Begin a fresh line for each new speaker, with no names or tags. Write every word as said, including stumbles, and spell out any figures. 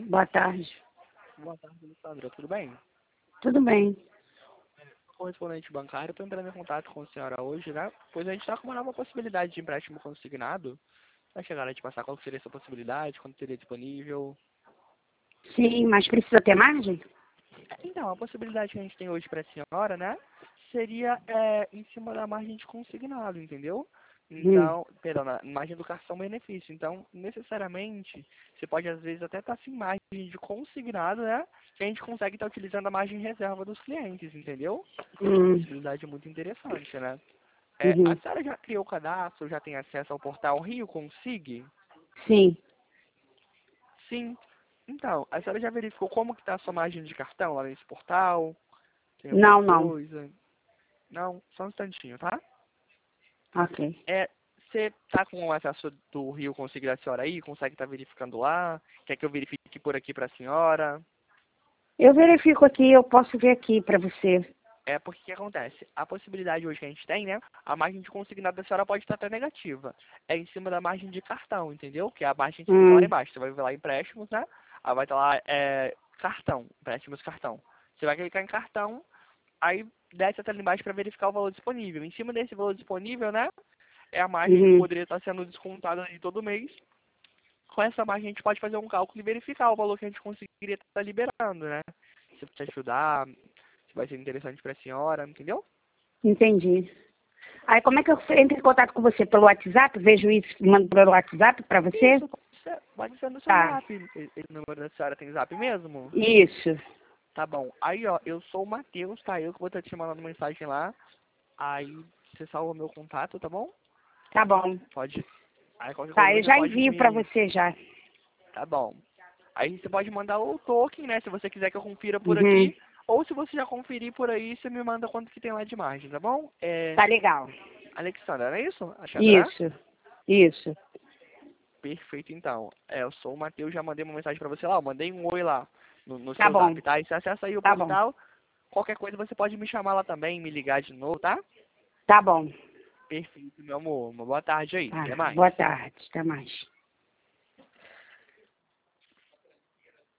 Boa tarde.
Boa tarde, Alessandra. Tudo bem?
Tudo bem.
Correspondente bancário, estou entrando em contato com a senhora hoje, né? Pois a gente está com uma nova possibilidade de empréstimo consignado. Vai chegar a te passar qual seria essa possibilidade, quando seria disponível.
Sim, mas precisa ter margem?
Então, a possibilidade que a gente tem hoje para a senhora, né? Seria é, em cima da margem de consignado, entendeu?
Hum.
Então, perdão, na margem do cartão benefício. Então, necessariamente, você pode às vezes até estar sem margem de consignado, né? Que a gente consegue estar utilizando a margem reserva dos clientes, entendeu?
Hum.
Possibilidade muito interessante, né? É, a
Uhum.
senhora já criou o cadastro, já tem acesso ao portal Rio Consig?
Sim.
Sim. Então, a senhora já verificou como que está a sua margem de cartão lá nesse portal? Tem alguma
Não, não.
coisa? Não, só um instantinho, tá?
Ok.
É, você tá com o acesso do Rio Consig da senhora aí? Consegue estar verificando lá? Quer que eu verifique por aqui para a senhora?
Eu verifico aqui, eu posso ver aqui para você.
É porque o que acontece? A possibilidade hoje que a gente tem, né? A margem de consignado da senhora pode estar até negativa. É em cima da margem de cartão, entendeu? Que é a margem que fica lá
Hum.
embaixo. Você vai ver lá empréstimos, né? Aí vai estar lá é, cartão, empréstimos cartão. Você vai clicar em cartão, aí desce até lá embaixo para verificar o valor disponível. Em cima desse valor disponível, né? É a margem que
Uhum.
poderia estar sendo descontada de todo mês. Com essa margem a gente pode fazer um cálculo e verificar o valor que a gente conseguiria estar liberando, né? Se te ajudar, se vai ser interessante para a senhora, entendeu?
Entendi. Aí como é que eu entro em contato com você? Pelo WhatsApp? Vejo isso, mando pelo WhatsApp para você?
Isso, pode ser, pode ser no seu
Tá.
zap. Esse número da senhora tem zap mesmo?
Isso.
Tá bom. Aí, ó, eu sou o Matheus, tá? Eu que vou estar te mandando mensagem lá. Aí você salva meu contato, tá bom?
Tá bom.
Pode. Aí qualquer
Tá,
coisa
eu
você
já
pode
envio para
me.
você já.
Tá bom. Aí você pode mandar o token, né? Se você quiser que eu confira por
Uhum.
aqui. Ou se você já conferir por aí, você me manda quanto que tem lá de margem, tá bom? É.
Tá legal.
Alexandra, não é isso? Alexandra?
Isso. Isso.
Perfeito, então. É, eu sou o Matheus, já mandei uma mensagem pra você lá. Eu mandei um oi lá no, no
Tá
seu
bom.
zap, tá? E você acessa aí o
Tá bom.
portal. Qualquer coisa você pode me chamar lá também, me ligar de novo, tá?
Tá bom.
Perfeito, meu amor. Uma boa tarde aí.
Tá.
Até mais.
Boa tarde. Até mais.